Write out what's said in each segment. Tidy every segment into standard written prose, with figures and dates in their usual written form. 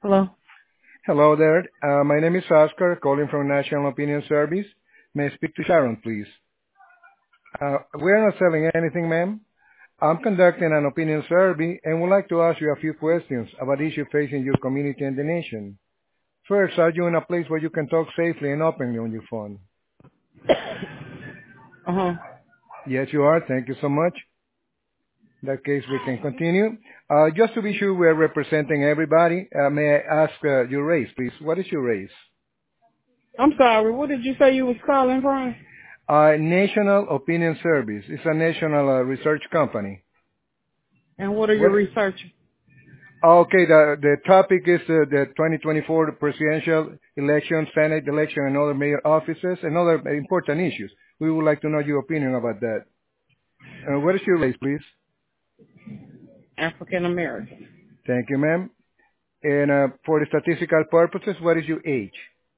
Hello. Hello there. My name is Oscar, calling from National Opinion Service. May I speak to Sharon, please? We're not selling anything, ma'am. I'm conducting an opinion survey and would like to ask you a few questions about issues facing your community and the nation. First, are you in a place where you can talk safely and openly on your phone? Uh-huh. Yes, you are. Thank you so much. In that case, we can continue. Just to be sure we're representing everybody, may I ask your race, please? What is your race? I'm sorry. What did you say you was calling from? National Opinion Service. It's a national research company. And what are you What? researching? Okay, the topic is the 2024 presidential election, Senate election, and other mayor offices, and other important issues. We would like to know your opinion about that. What is your race, please? African American. Thank you, ma'am. And for the statistical purposes, what is your age?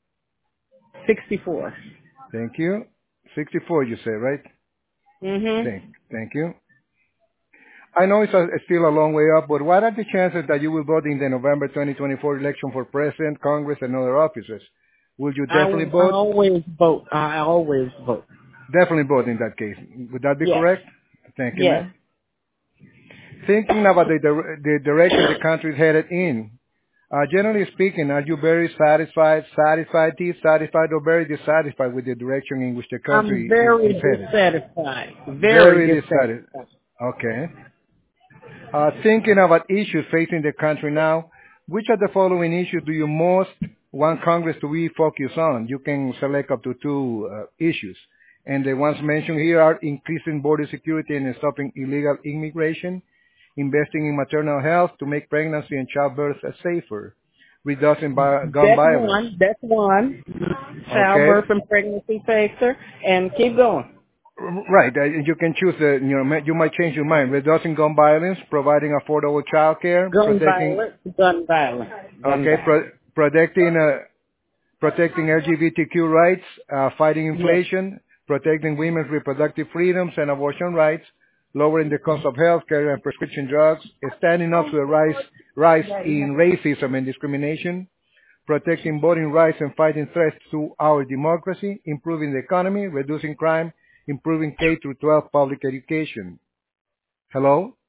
64. Thank you. 64, you say, right? Mm-hmm. Thank you. I know it's still a long way up, but what are the chances that you will vote in the November 2024 election for president, Congress, and other offices? Will you definitely I vote? always vote. I always vote. Definitely vote in that case. Would that be Yes. correct? Thank you, Yes. ma'am. Thinking about the direction the country is headed in, generally speaking, are you very dissatisfied, or very dissatisfied with the direction in which the I'm country is very headed? dissatisfied. Very Very dissatisfied. dissatisfied. Okay. Thinking about issues facing the country now, which of the following issues do you most want Congress to be focused on? You can select up to two issues. And the ones mentioned here are increasing border security and stopping illegal immigration, investing in maternal health to make pregnancy and childbirth safer, reducing gun That's violence. one. That's one. Okay? Childbirth and pregnancy factor. And keep going. Right. You can choose you might change your mind. Reducing gun violence, providing affordable child care, Gun violence. Gun violence. Gun okay, violence. protecting LGBTQ rights, fighting Yes. inflation, protecting women's reproductive freedoms and abortion rights, lowering the cost of health care and prescription drugs, standing up to the rise in racism and discrimination, protecting voting rights and fighting threats to our democracy, improving the economy, reducing crime, improving K through 12 public education. Hello?